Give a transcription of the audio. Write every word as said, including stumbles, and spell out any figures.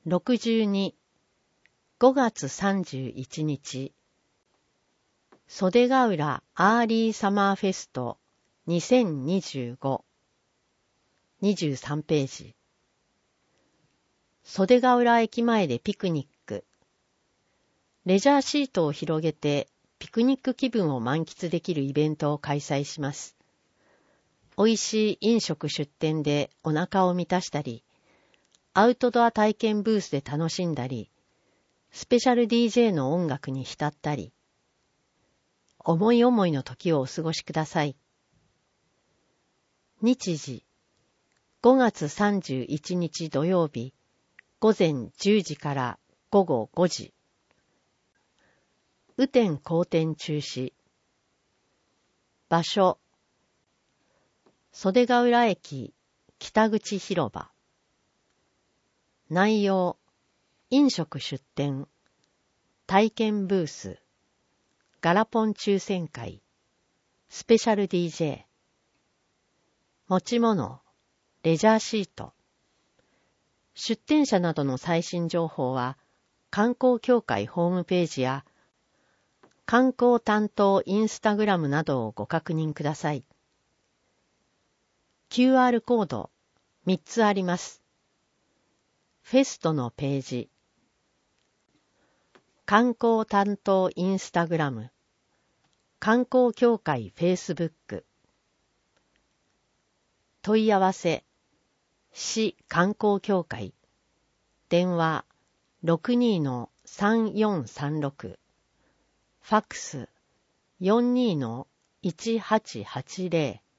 ろくじゅうに、ごがつさんじゅういちにち、袖ヶ浦アーリーサマーフェストにせんにじゅうご、にじゅうさんページ。袖ヶ浦駅前でピクニック。レジャーシートを広げてピクニック気分を満喫できるイベントを開催します。美味しい飲食出店でお腹を満たしたり、アウトドア体験ブースで楽しんだり、スペシャル ディージェー の音楽に浸ったり、思い思いの時をお過ごしください。日時、ごがつさんじゅういちにち土曜日、ごぜんじゅうじからごごごじ。雨天後天中止。場所、袖ヶ浦駅北口広場。内容、飲食出店、体験ブース、ガラポン抽選会、スペシャル ディージェー。持ち物、レジャーシート。出店者などの最新情報は、観光協会ホームページや、観光担当インスタグラムなどをご確認ください。キューアール コードみっつあります。フェストのページ、観光担当インスタグラム、観光協会フェイスブック。問い合わせ、市観光協会、電話 ろくにーさんよんさんろく、ファックス よんにーいちはちはちぜろ。